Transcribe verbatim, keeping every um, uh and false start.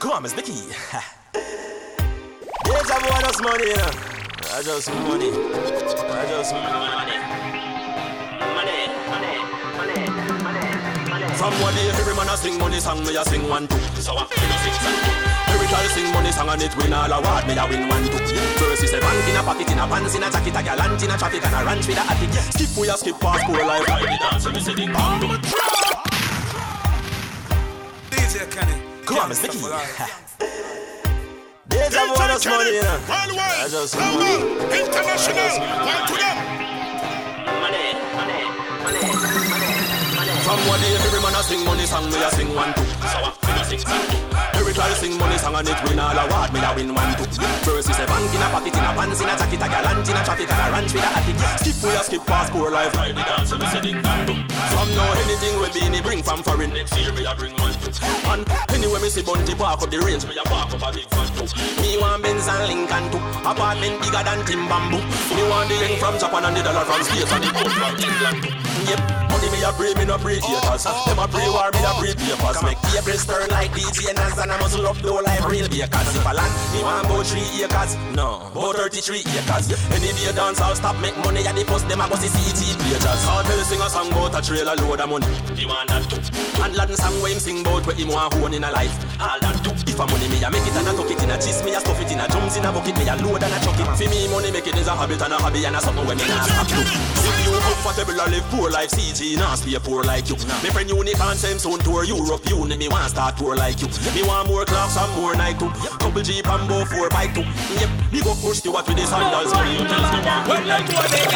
Come on, Miss Vicky. Deja vu, I just money, you know. I just money. I just money. Money, money, money, money, money. From one day, every man a sing money song, me a sing one two. So I feel a six and two. Every child sing money song and it win all award, me a win one two. First is a bank in a pocket, in a pants, in a jacket, a gallant, in a traffic, and a ranch with a attic. Skip we a skip past poor life, I did dance, me say ding bang. D J Kenny. Come on, Miss Vicky. Deja vu, I just money, you know. I just money. International. One to them. Money, money, money, money. From one day, every man a sing money song, me a sing one two. So I feel a six and two. Every child sing money song and it win all award, me a win one two. First is a bank in a pocket, in a pants, in a jacket, a gallant, in a traffic, and a ranch with a attic. Skip we a skip past poor life, I did dance, me say ding dang dong. From now anything we be ni bring from foreign. Next year me a bring one two. And anyway me see Bunty park up the range, me a park up a big fan too. Me want Benz and Lincoln too, apartment bigger than Timbambu. Me want the ring from Japan and the dollar from States and the gold from England too. Yep, money me a pray, me no pray haters. Them a pray war, me a pray papers. Make papers turn like D J Nas and a muscle up low like real bakers. If a land, me want about three acres, no, about thirty-three acres. Any day dance I'll stop make money and the post them a go see C T pages. I'll tell you sing a song about a trailer load of money. You want that too? And Latin song where him sing about where him want own in a life. All that too. If a money me a make it and a tuck it in a chest, me a stuff it in a drums in a bucket, me a load and a chuck it. For me money make it is a habit and a hobby and a something when me not stop to. If you comfortable or live poor life, C G not stay poor like you. Me friend unique and same soon tour Europe, you me want start tour like you. Me want more clocks and more Nike too. Couple Jeep and go four bike too. Yep, me go push to what with the sandals. Well, let's go